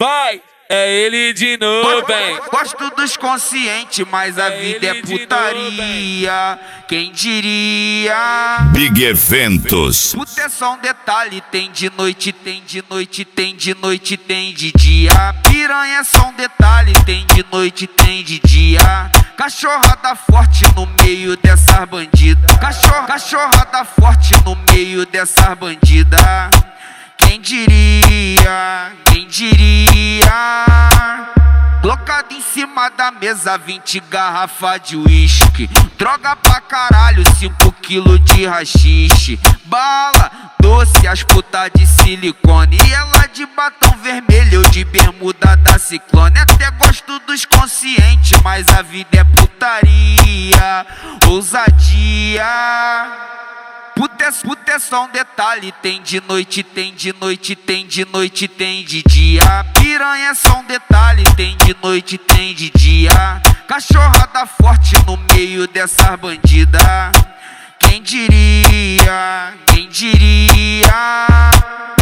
Vai, é ele de novo, hein? Gosto dos conscientes, mas a vida é putaria. Quem diria? Big Eventos. Puta é só um detalhe, tem de noite, tem de noite, tem de noite, tem de dia. Piranha é só um detalhe, tem de noite, tem de dia. Cachorrada forte no meio dessas bandidas. Cachorrada forte no meio dessas bandidas. Quem diria? Quem diria? Colocado em cima da mesa 20 garrafa de uísque. Droga pra caralho, 5 quilos de rachixe. Bala, doce, as putas de silicone. E ela de batom vermelho, eu de bermuda da Ciclone. Até gosto dos conscientes, mas a vida é putaria. Ousadia. Puta é só um detalhe, tem de noite, tem de noite, tem de noite, tem de dia. Piranha é só um detalhe, tem de noite, tem de dia. Cachorrada forte no meio dessas bandidas. Quem diria? Quem diria?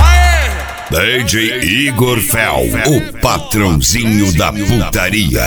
DJ Igor Fel, o patrãozinho da putaria.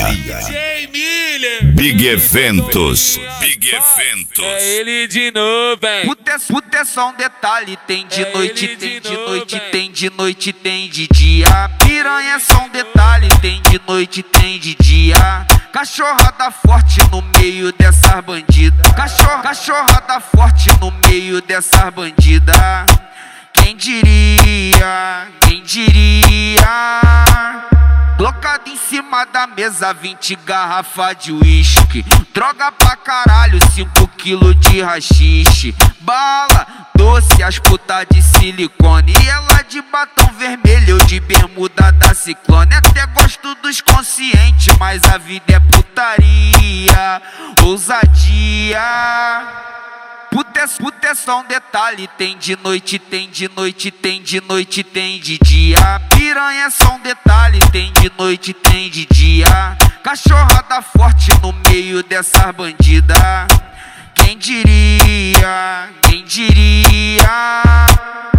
Big Eventos. Big Eventos. É ele de novo, hein? Puta é só um detalhe, tem de noite, tem de noite, tem de noite, tem de dia. Piranha é só um detalhe, tem de noite, tem de dia. Cachorrada forte no meio dessas bandidas. Cachorrada forte no meio dessas bandidas. Quem diria? Quem diria? Colocado em cima da mesa 20 garrafa de uísque. Droga pra caralho, 5 quilos de rachixe. Bala, doce, as putas de silicone. E ela de batom vermelho, eu de bermuda da Ciclone. Até gosto dos conscientes, mas a vida é putaria. Ousadia. Puta é só um detalhe, tem de noite, tem de noite, tem de noite, tem de dia. Piranha é só um detalhe, tem de noite, tem de dia. Cachorrada forte no meio dessas bandidas. Quem diria? Quem diria?